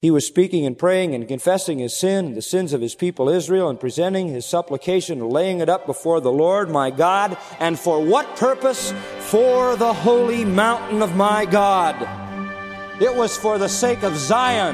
He was speaking and praying and confessing his sin and the sins of his people Israel and presenting his supplication and laying it up before the Lord my God. And for what purpose? For the holy mountain of my God. It was for the sake of Zion.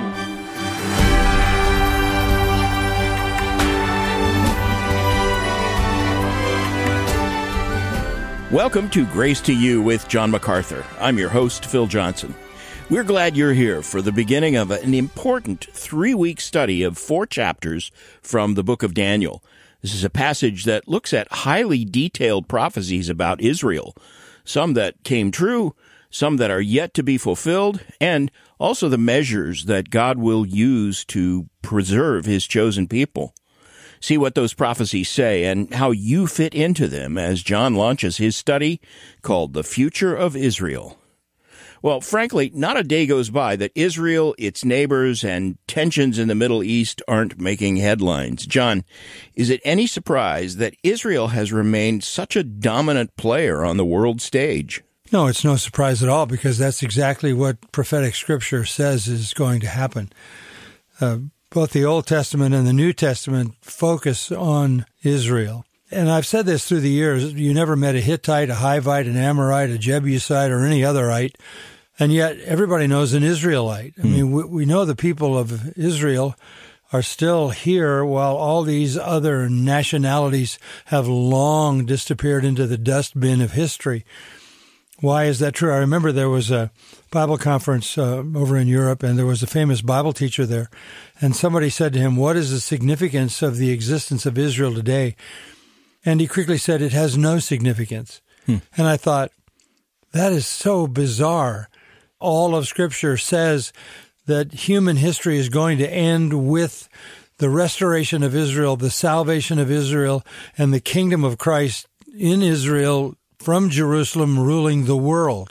Welcome to Grace to You with John MacArthur. I'm your host, Phil Johnson. We're glad you're here for the beginning of an important 3-week study of 4 chapters from the book of Daniel. This is a passage that looks at highly detailed prophecies about Israel, some that came true, some that are yet to be fulfilled, and also the measures that God will use to preserve his chosen people. See what those prophecies say and how you fit into them as John launches his study called The Future of Israel. Well, frankly, not a day goes by that Israel, its neighbors, and tensions in the Middle East aren't making headlines. John, is it any surprise that Israel has remained such a dominant player on the world stage? No, it's no surprise at all, because that's exactly what prophetic scripture says is going to happen. Both the Old Testament and the New Testament focus on Israel. And I've said this through the years, you never met a Hittite, a Hivite, an Amorite, a Jebusite, or any otherite, and yet everybody knows an Israelite. I mean, we know the people of Israel are still here while all these other nationalities have long disappeared into the dustbin of history. Why is that true? I remember there was a Bible conference over in Europe, and there was a famous Bible teacher there, and somebody said to him, "What is the significance of the existence of Israel today?" And he quickly said, "It has no significance." And I thought, that is so bizarre. All of Scripture says that human history is going to end with the restoration of Israel, the salvation of Israel, and the kingdom of Christ in Israel from Jerusalem ruling the world.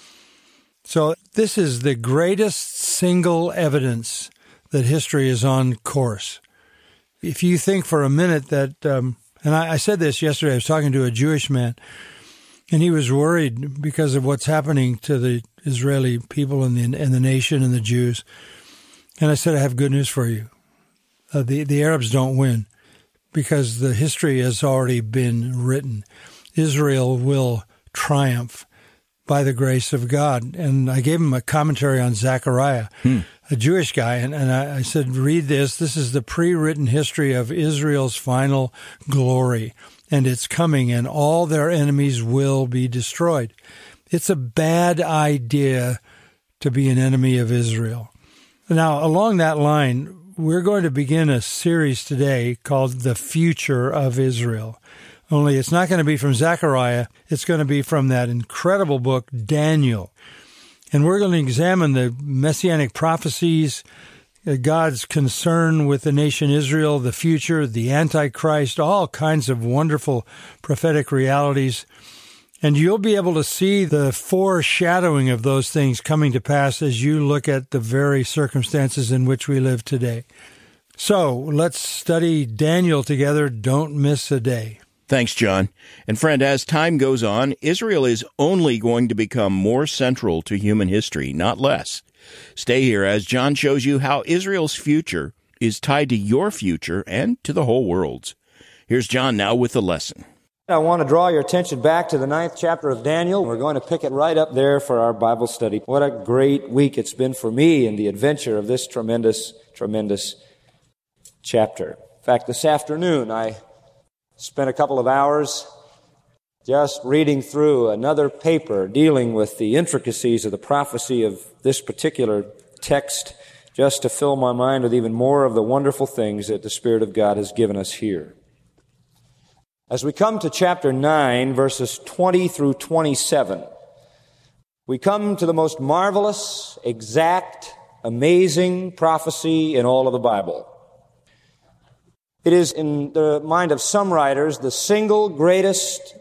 So this is the greatest single evidence that history is on course. If you think for a minute that... And I said this yesterday. I was talking to a Jewish man, and he was worried because of what's happening to the Israeli people and the nation and the Jews. And I said, I have good news for you. The Arabs don't win because the history has already been written. Israel will triumph by the grace of God. And I gave him a commentary on Zechariah, a Jewish guy, and I said, read this. This is the pre-written history of Israel's final glory, and it's coming, and all their enemies will be destroyed. It's a bad idea to be an enemy of Israel. Now, along that line, we're going to begin a series today called The Future of Israel. Only it's not going to be from Zechariah. It's going to be from that incredible book, Daniel. And we're going to examine the messianic prophecies, God's concern with the nation Israel, the future, the Antichrist, all kinds of wonderful prophetic realities. And you'll be able to see the foreshadowing of those things coming to pass as you look at the very circumstances in which we live today. So let's study Daniel together. Don't miss a day. Thanks, John. And friend, as time goes on, Israel is only going to become more central to human history, not less. Stay here as John shows you how Israel's future is tied to your future and to the whole world's. Here's John now with the lesson. I want to draw your attention back to the 9th chapter of Daniel. We're going to pick it right up there for our Bible study. What a great week it's been for me in the adventure of this tremendous, tremendous chapter. In fact, this afternoon I spent a couple of hours just reading through another paper dealing with the intricacies of the prophecy of this particular text, just to fill my mind with even more of the wonderful things that the Spirit of God has given us here. As we come to chapter 9, verses 20 through 27, we come to the most marvelous, exact, amazing prophecy in all of the Bible. It is, in the mind of some writers, the single greatest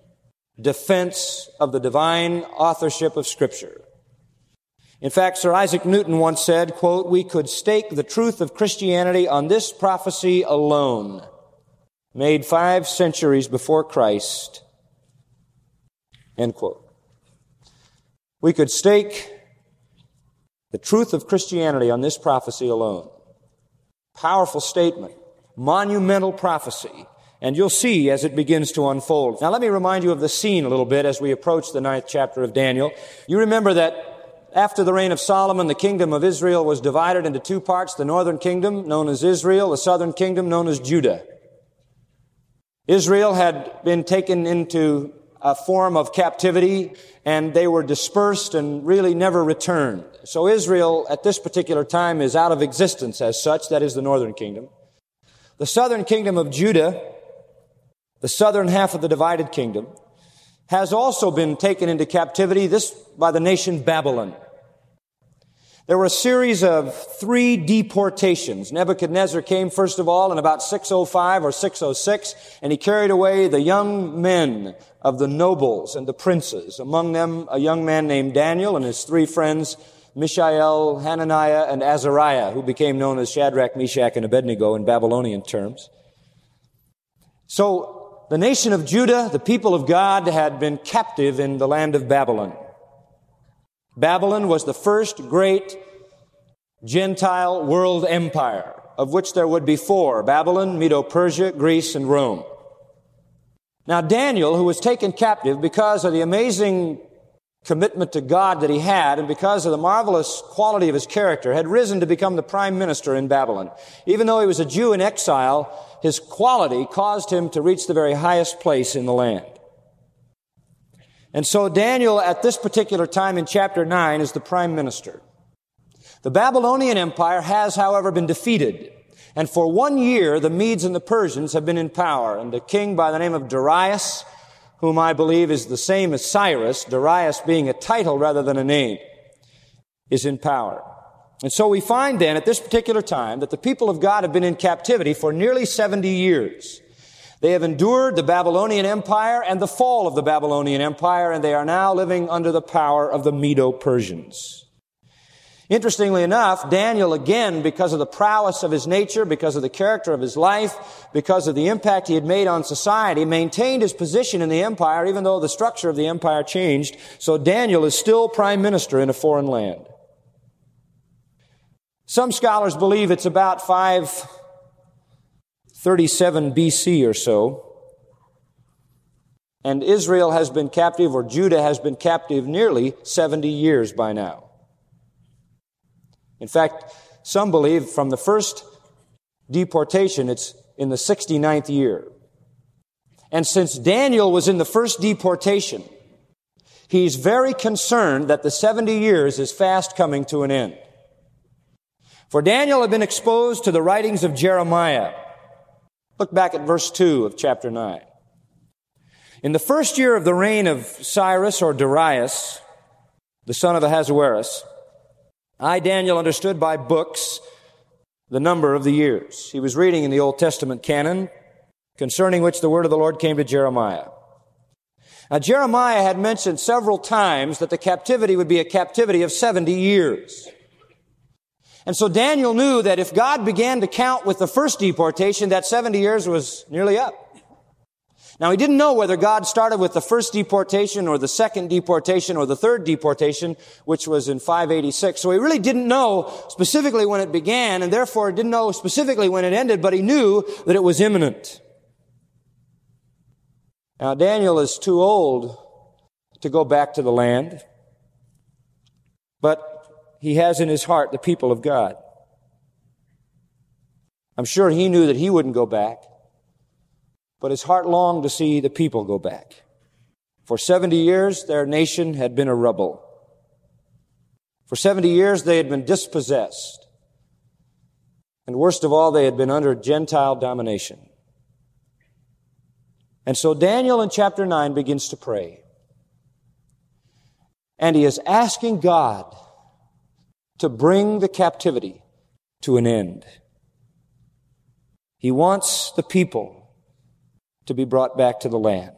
defense of the divine authorship of Scripture. In fact, Sir Isaac Newton once said, quote, "We could stake the truth of Christianity on this prophecy alone, made 5 centuries before Christ," end quote. We could stake the truth of Christianity on this prophecy alone. Powerful statement, monumental prophecy, and you'll see as it begins to unfold. Now let me remind you of the scene a little bit as we approach the 9th chapter of Daniel. You remember that after the reign of Solomon, the kingdom of Israel was divided into two parts, the northern kingdom known as Israel, the southern kingdom known as Judah. Israel had been taken into a form of captivity, and they were dispersed and really never returned. So Israel at this particular time is out of existence as such. That is the northern kingdom. The southern kingdom of Judah, the southern half of the divided kingdom, has also been taken into captivity, this by the nation Babylon. There were a series of 3 deportations. Nebuchadnezzar came first of all in about 605 or 606, and he carried away the young men of the nobles and the princes. Among them, a young man named Daniel and his 3 friends, Mishael, Hananiah, and Azariah, who became known as Shadrach, Meshach, and Abednego in Babylonian terms. So, the nation of Judah, the people of God, had been captive in the land of Babylon. Babylon was the first great Gentile world empire, of which there would be 4, Babylon, Medo-Persia, Greece, and Rome. Now Daniel, who was taken captive because of the amazing commitment to God that he had and because of the marvelous quality of his character, had risen to become the prime minister in Babylon. Even though he was a Jew in exile, his quality caused him to reach the very highest place in the land. And so Daniel, at this particular time in chapter 9, is the prime minister. The Babylonian Empire has, however, been defeated. And for 1 year, the Medes and the Persians have been in power. And a king by the name of Darius, whom I believe is the same as Cyrus, Darius being a title rather than a name, is in power. And so we find then at this particular time that the people of God have been in captivity for nearly 70 years. They have endured the Babylonian Empire and the fall of the Babylonian Empire, and they are now living under the power of the Medo-Persians. Interestingly enough, Daniel, again, because of the prowess of his nature, because of the character of his life, because of the impact he had made on society, maintained his position in the empire, even though the structure of the empire changed. So Daniel is still prime minister in a foreign land. Some scholars believe it's about 537 BC or so, and Israel has been captive, or Judah has been captive, nearly 70 years by now. In fact, some believe from the first deportation, it's in the 69th year. And since Daniel was in the first deportation, he's very concerned that the 70 years is fast coming to an end. For Daniel had been exposed to the writings of Jeremiah. Look back at verse 2 of chapter 9. In the first year of the reign of Cyrus or Darius, the son of Ahasuerus, I, Daniel, understood by books the number of the years. He was reading in the Old Testament canon, concerning which the word of the Lord came to Jeremiah. Now, Jeremiah had mentioned several times that the captivity would be a captivity of 70 years. And so Daniel knew that if God began to count with the first deportation, that 70 years was nearly up. Now, he didn't know whether God started with the first deportation or the second deportation or the third deportation, which was in 586. So he really didn't know specifically when it began, and therefore didn't know specifically when it ended, but he knew that it was imminent. Now, Daniel is too old to go back to the land, but he has in his heart the people of God. I'm sure he knew that he wouldn't go back, but his heart longed to see the people go back. For 70 years, their nation had been a rubble. For 70 years, they had been dispossessed. And worst of all, they had been under Gentile domination. And so Daniel in chapter 9 begins to pray. And he is asking God to bring the captivity to an end. He wants the people to be brought back to the land.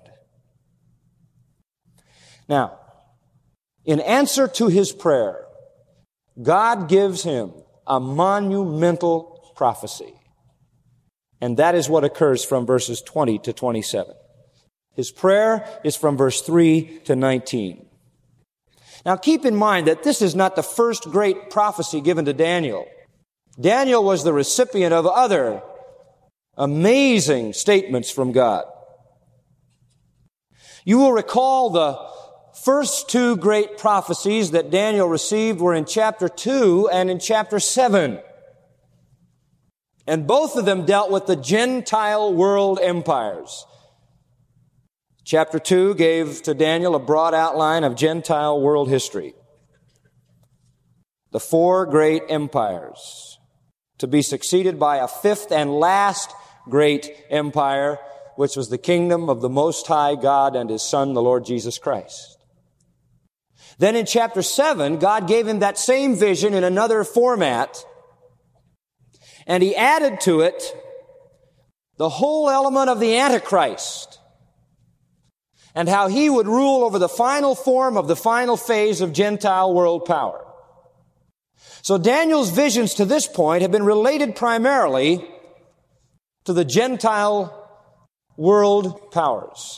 Now, in answer to his prayer, God gives him a monumental prophecy. And that is what occurs from verses 20 to 27. His prayer is from verse 3 to 19. Now keep in mind that this is not the first great prophecy given to Daniel. Daniel was the recipient of other amazing statements from God. You will recall the first two great prophecies that Daniel received were in chapter 2 and in chapter 7. And both of them dealt with the Gentile world empires. Chapter 2 gave to Daniel a broad outline of Gentile world history. The four great empires, to be succeeded by a fifth and last great empire, which was the kingdom of the Most High God and His Son, the Lord Jesus Christ. Then in chapter 7, God gave him that same vision in another format, and He added to it the whole element of the Antichrist and how he would rule over the final form of the final phase of Gentile world power. So Daniel's visions to this point have been related primarily to the Gentile world powers.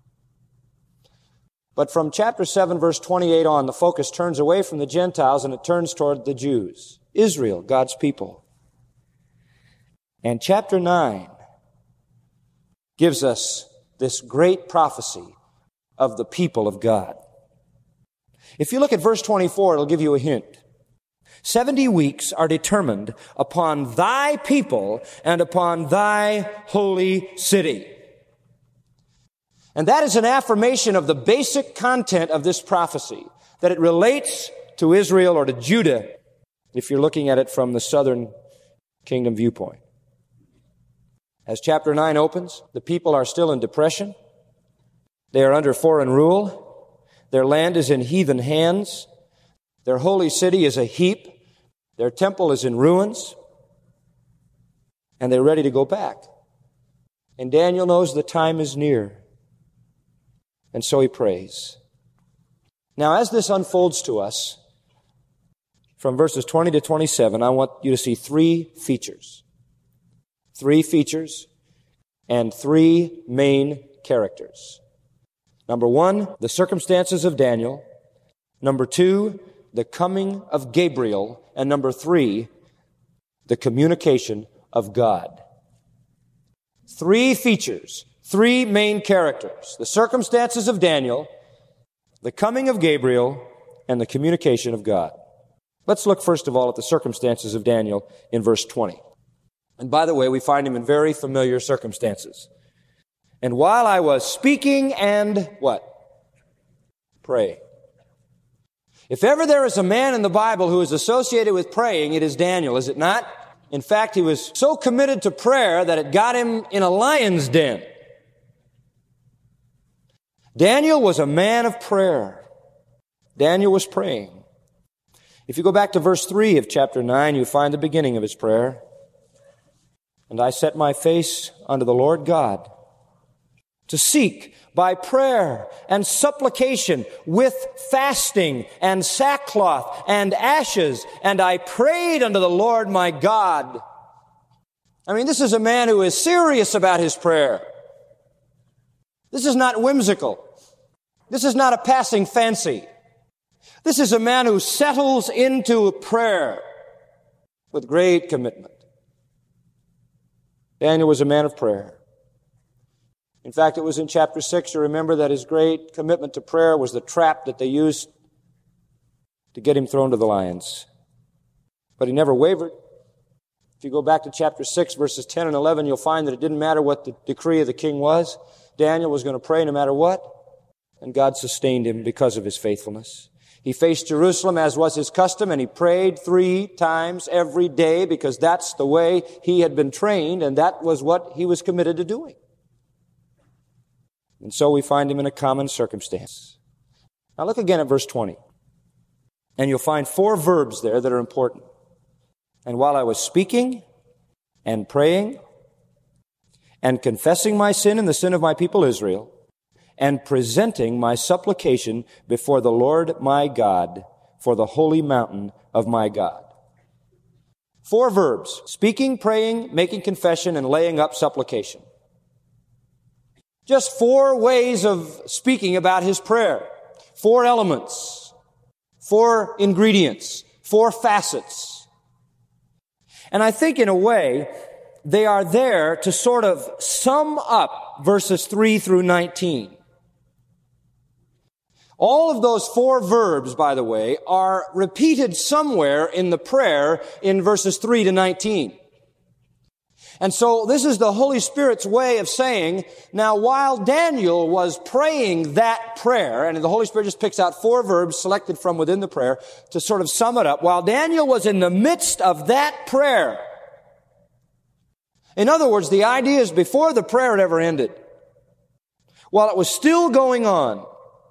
But from chapter 7, verse 28 on, the focus turns away from the Gentiles and it turns toward the Jews, Israel, God's people. And chapter 9 gives us this great prophecy of the people of God. If you look at verse 24, it'll give you a hint. 70 weeks are determined upon thy people and upon thy holy city. And that is an affirmation of the basic content of this prophecy, that it relates to Israel or to Judah, if you're looking at it from the southern kingdom viewpoint. As chapter 9 opens, the people are still in depression. They are under foreign rule. Their land is in heathen hands. Their holy city is a heap. Their temple is in ruins. And they're ready to go back. And Daniel knows the time is near. And so he prays. Now, as this unfolds to us, from verses 20 to 27, I want you to see three features. Three features and three main characters. Number one, the circumstances of Daniel. Number two, the coming of Gabriel. And number three, the communication of God. Three features, three main characters. The circumstances of Daniel, the coming of Gabriel, and the communication of God. Let's look first of all at the circumstances of Daniel in verse 20. And by the way, we find him in very familiar circumstances. And while I was speaking and what? Praying. If ever there is a man in the Bible who is associated with praying, it is Daniel, is it not? In fact, he was so committed to prayer that it got him in a lion's den. Daniel was a man of prayer. Daniel was praying. If you go back to verse 3 of chapter 9, you find the beginning of his prayer. And I set my face unto the Lord God to seek by prayer and supplication with fasting and sackcloth and ashes. And I prayed unto the Lord my God. I mean, this is a man who is serious about his prayer. This is not whimsical. This is not a passing fancy. This is a man who settles into prayer with great commitment. Daniel was a man of prayer. In fact, it was in chapter 6, you remember, that his great commitment to prayer was the trap that they used to get him thrown to the lions. But he never wavered. If you go back to chapter 6, verses 10 and 11, you'll find that it didn't matter what the decree of the king was. Daniel was going to pray no matter what. And God sustained him because of his faithfulness. He faced Jerusalem as was his custom, and he prayed 3 times every day because that's the way he had been trained, and that was what he was committed to doing. And so we find him in a common circumstance. Now look again at verse 20. And you'll find 4 verbs there that are important. And while I was speaking and praying and confessing my sin and the sin of my people Israel, and presenting my supplication before the Lord my God for the holy mountain of my God. 4 verbs: speaking, praying, making confession, and laying up supplication. Just 4 ways of speaking about his prayer. 4 elements. 4 ingredients, 4 facets. And I think in a way, they are there to sort of sum up verses 3 through 19. All of those 4 verbs, by the way, are repeated somewhere in the prayer in verses 3 to 19. And so this is the Holy Spirit's way of saying, now while Daniel was praying that prayer, and the Holy Spirit just picks out 4 verbs selected from within the prayer to sort of sum it up, while Daniel was in the midst of that prayer. In other words, the idea is before the prayer had ever ended, while it was still going on,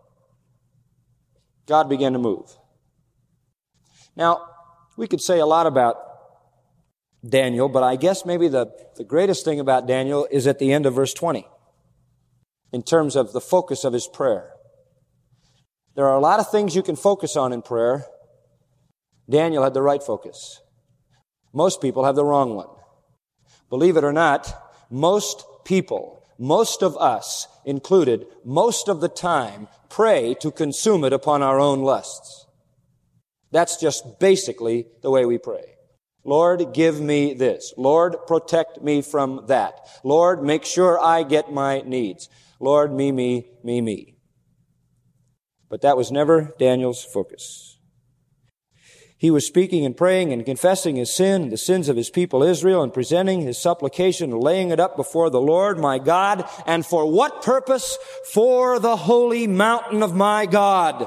God began to move. Now, we could say a lot about Daniel, but I guess maybe the greatest thing about Daniel is at the end of verse 20, in terms of the focus of his prayer. There are a lot of things you can focus on in prayer. Daniel had the right focus. Most people have the wrong one. Believe it or not, most people, most of us included, most of the time pray to consume it upon our own lusts. That's just basically the way we pray. Lord, give me this. Lord, protect me from that. Lord, make sure I get my needs. Lord, me. But that was never Daniel's focus. He was speaking and praying and confessing his sin, the sins of his people Israel, and presenting his supplication and laying it up before the Lord my God. And for what purpose? For the holy mountain of my God.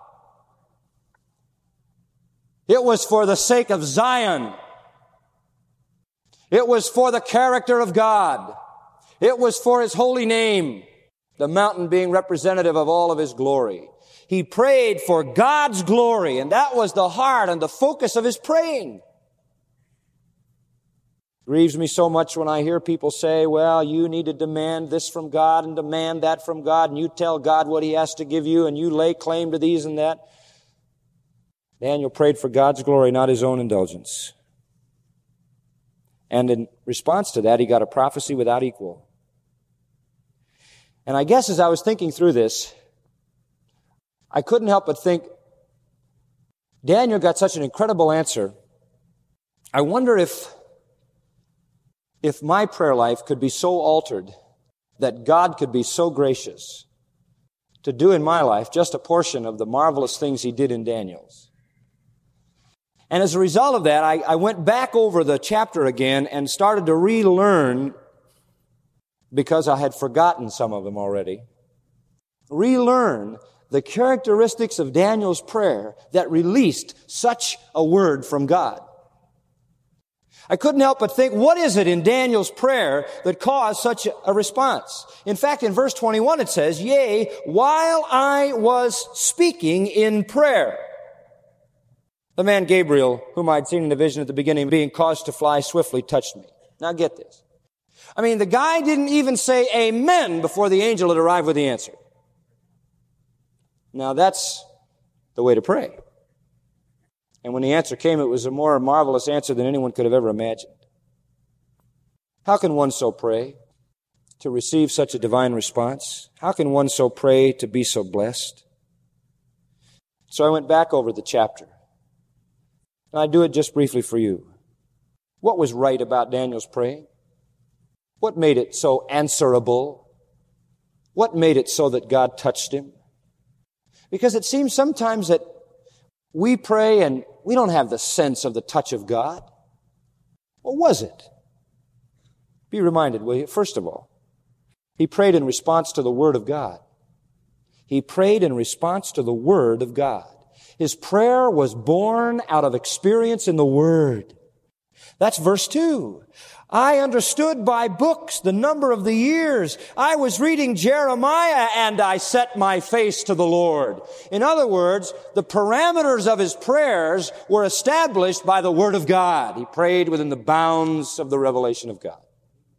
It was for the sake of Zion. It was for the character of God. It was for His holy name, the mountain being representative of all of His glory. He prayed for God's glory, and that was the heart and the focus of his praying. It grieves me so much when I hear people say, well, you need to demand this from God and demand that from God, and you tell God what He has to give you, and you lay claim to these and that. Daniel prayed for God's glory, not his own indulgence. And in response to that, he got a prophecy without equal. And I guess as I was thinking through this, I couldn't help but think, Daniel got such an incredible answer. I wonder if my prayer life could be so altered that God could be so gracious to do in my life just a portion of the marvelous things He did in Daniel's. And as a result of that, I went back over the chapter again and started to relearn, because I had forgotten some of them already, relearn the characteristics of Daniel's prayer that released such a word from God. I couldn't help but think, what is it in Daniel's prayer that caused such a response? In fact, in verse 21 it says, yea, while I was speaking in prayer. The man Gabriel, whom I'd seen in the vision at the beginning, being caused to fly swiftly, touched me. Now get this. I mean, the guy didn't even say amen before the angel had arrived with the answer. Now that's the way to pray. And when the answer came, it was a more marvelous answer than anyone could have ever imagined. How can one so pray to receive such a divine response? How can one so pray to be so blessed? So I went back over the chapter. And I do it just briefly for you. What was right about Daniel's praying? What made it so answerable? What made it so that God touched him? Because it seems sometimes that we pray and we don't have the sense of the touch of God. What was it? Be reminded, will you? First of all, he prayed in response to the Word of God. He prayed in response to the Word of God. His prayer was born out of experience in the Word. That's verse 2. I understood by books the number of the years. I was reading Jeremiah and I set my face to the Lord. In other words, the parameters of his prayers were established by the Word of God. He prayed within the bounds of the revelation of God.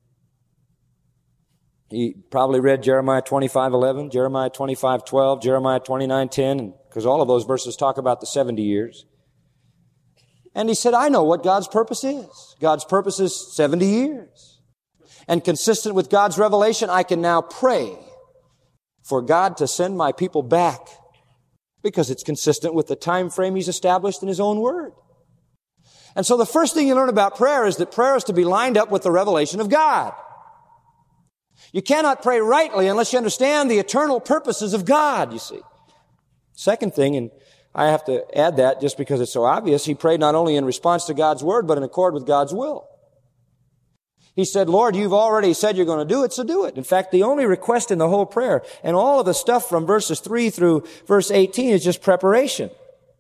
He probably read Jeremiah 25:11, Jeremiah 25:12, Jeremiah 29:10, because all of those verses talk about the 70 years. And he said, I know what God's purpose is. God's purpose is 70 years. And consistent with God's revelation, I can now pray for God to send my people back. because it's consistent with the time frame He's established in His own Word. And so the first thing you learn about prayer is that prayer is to be lined up with the revelation of God. You cannot pray rightly unless you understand the eternal purposes of God, you see. Second thing, and I have to add that just because it's so obvious, he prayed not only in response to God's Word, but in accord with God's will. He said, Lord, you've already said you're going to do it, so do it. In fact, the only request in the whole prayer, and all of the stuff from verses 3 through verse 18 is just preparation.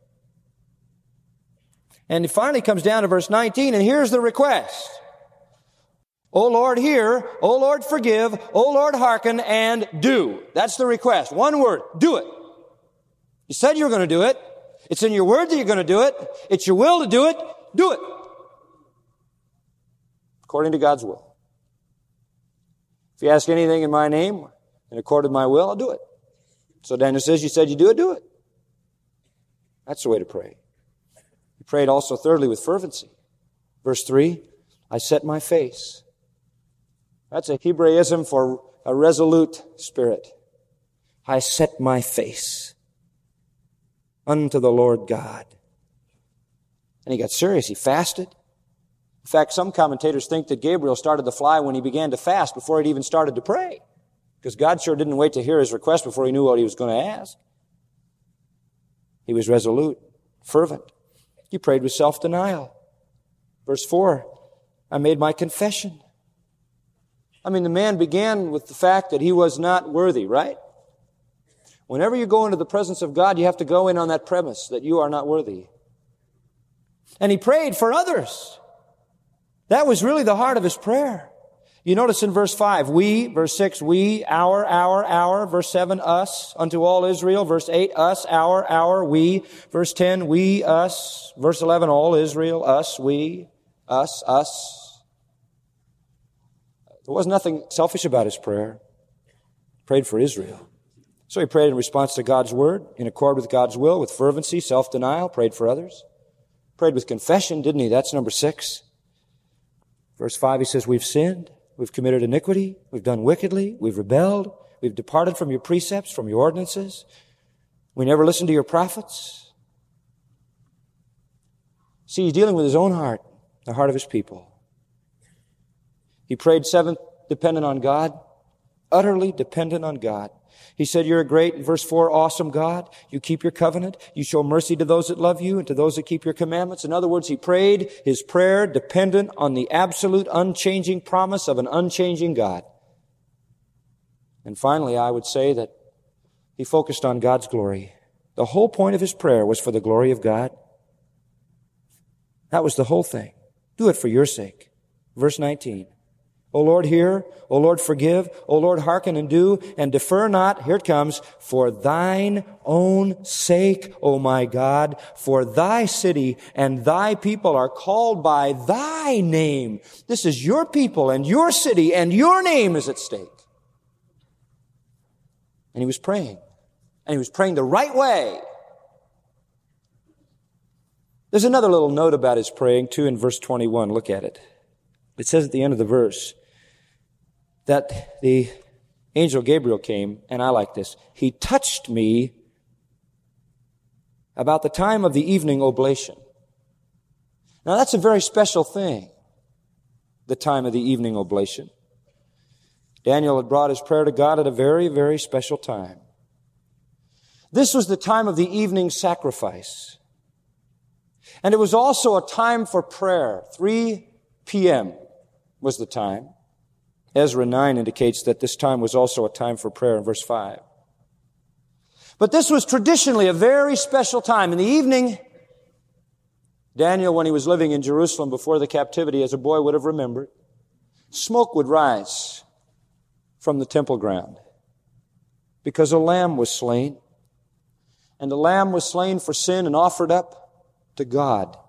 And it finally comes down to verse 19, and here's the request. O Lord, hear. O Lord, forgive. O Lord, hearken, and do. That's the request. One word, do it. You said you were going to do it. It's in your word that you're going to do it. It's your will to do it. Do it. According to God's will. If you ask anything in my name, in accord with my will, I'll do it. So Daniel says, you said you do it, do it. That's the way to pray. He prayed also thirdly with fervency. Verse 3, I set my face. That's a Hebraism for a resolute spirit. I set my face unto the Lord God. And he got serious. He fasted. In fact, some commentators think that Gabriel started to fly when he began to fast before he'd even started to pray. Because God sure didn't wait to hear his request before he knew what he was going to ask. He was resolute, fervent. He prayed with self-denial. Verse 4, I made my confession. I mean, the man began with the fact that he was not worthy, right? Whenever you go into the presence of God, you have to go in on that premise that you are not worthy. And he prayed for others. That was really the heart of his prayer. You notice in verse 5, we, verse 6, we, our, verse 7, us, unto all Israel, verse 8, us, our, we, verse 10, we, us, verse 11, all Israel, us, we, us. There was nothing selfish about his prayer. He prayed for Israel. So he prayed in response to God's word, in accord with God's will, with fervency, self-denial, prayed for others. Prayed with confession, didn't he? That's number 6. Verse 5, he says, we've sinned, we've committed iniquity, we've done wickedly, we've rebelled, we've departed from your precepts, from your ordinances. We never listened to your prophets. See, he's dealing with his own heart, the heart of his people. He prayed 7th, dependent on God, utterly dependent on God. He said, you're a great, verse 4, awesome God. You keep your covenant. You show mercy to those that love you and to those that keep your commandments. In other words, he prayed his prayer dependent on the absolute unchanging promise of an unchanging God. And finally, I would say that he focused on God's glory. The whole point of his prayer was for the glory of God. That was the whole thing. Do it for your sake. Verse 19. O Lord, hear. O Lord, forgive. O Lord, hearken and do, and defer not. Here it comes. For thine own sake, O my God, for thy city and thy people are called by thy name. This is your people and your city and your name is at stake. And he was praying. And he was praying the right way. There's another little note about his praying, too, in verse 21. Look at it. It says at the end of the verse that the angel Gabriel came, and I like this. He touched me about the time of the evening oblation. Now that's a very special thing, the time of the evening oblation. Daniel had brought his prayer to God at a very, very special time. This was the time of the evening sacrifice. And it was also a time for prayer. 3 p.m. was the time. Ezra 9 indicates that this time was also a time for prayer in verse 5. But this was traditionally a very special time. In the evening, Daniel, when he was living in Jerusalem before the captivity, as a boy would have remembered, smoke would rise from the temple ground because a lamb was slain. And the lamb was slain for sin and offered up to God.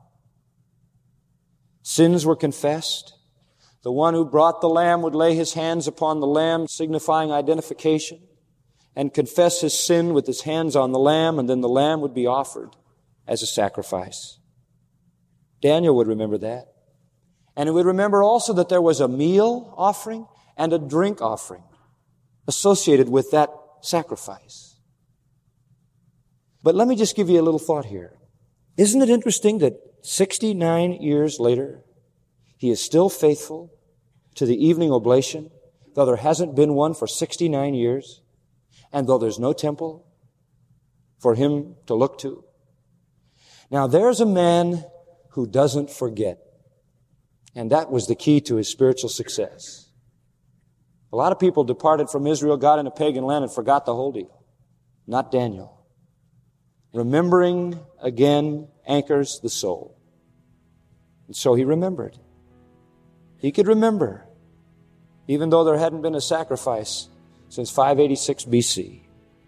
Sins were confessed. The one who brought the lamb would lay his hands upon the lamb, signifying identification, and confess his sin with his hands on the lamb, and then the lamb would be offered as a sacrifice. Daniel would remember that. And he would remember also that there was a meal offering and a drink offering associated with that sacrifice. But let me just give you a little thought here. Isn't it interesting that 69 years later, he is still faithful to the evening oblation, though there hasn't been one for 69 years, and though there's no temple for him to look to? Now, there's a man who doesn't forget, and that was the key to his spiritual success. A lot of people departed from Israel, got in a pagan land, and forgot the whole deal. Not Daniel. Remembering again anchors the soul. And so he remembered. He could remember, even though there hadn't been a sacrifice since 586 BC.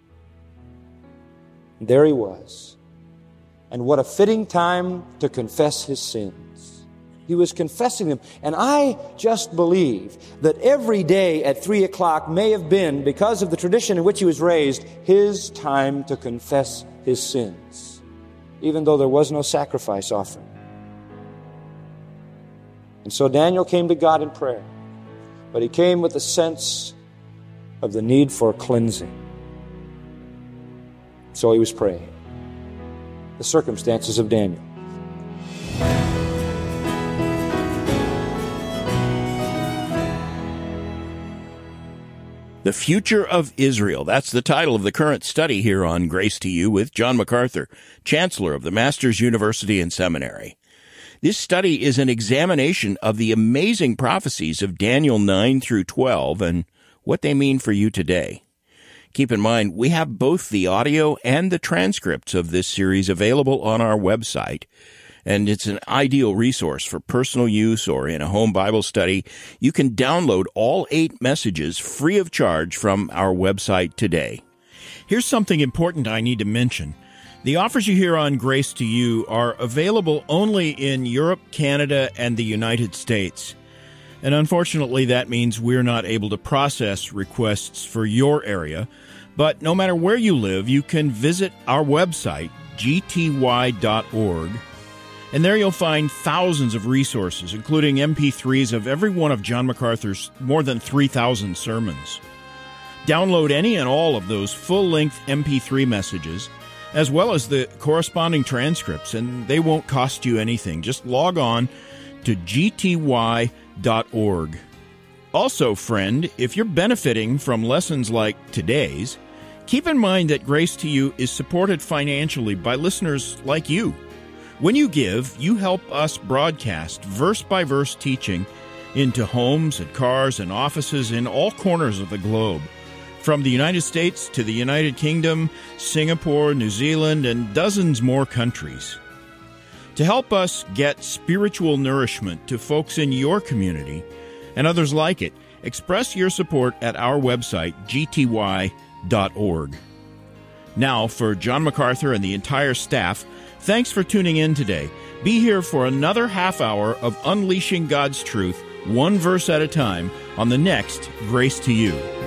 And there he was. And what a fitting time to confess his sins. He was confessing them. And I just believe that every day at 3 o'clock may have been, because of the tradition in which he was raised, his time to confess his sins, even though there was no sacrifice offered. And so Daniel came to God in prayer, but he came with a sense of the need for cleansing. So he was praying. The circumstances of Daniel. The Future of Israel. That's the title of the current study here on Grace to You with John MacArthur, Chancellor of the Masters University and Seminary. This study is an examination of the amazing prophecies of Daniel 9 through 12 and what they mean for you today. Keep in mind, we have both the audio and the transcripts of this series available on our website, and it's an ideal resource for personal use or in a home Bible study. You can download all 8 messages free of charge from our website today. Here's something important I need to mention. The offers you hear on Grace to You are available only in Europe, Canada, and the United States. And unfortunately, that means we're not able to process requests for your area. But no matter where you live, you can visit our website, gty.org, and there you'll find thousands of resources, including MP3s of every one of John MacArthur's more than 3,000 sermons. Download any and all of those full-length MP3 messages, as well as the corresponding transcripts, and they won't cost you anything. Just log on to gty.org. Also, friend, if you're benefiting from lessons like today's, keep in mind that Grace to You is supported financially by listeners like you. When you give, you help us broadcast verse-by-verse teaching into homes and cars and offices in all corners of the globe, from the United States to the United Kingdom, Singapore, New Zealand, and dozens more countries. To help us get spiritual nourishment to folks in your community and others like it, express your support at our website, gty.org. Now, for John MacArthur and the entire staff, thanks for tuning in today. Be here for another half hour of unleashing God's truth, one verse at a time, on the next Grace to You.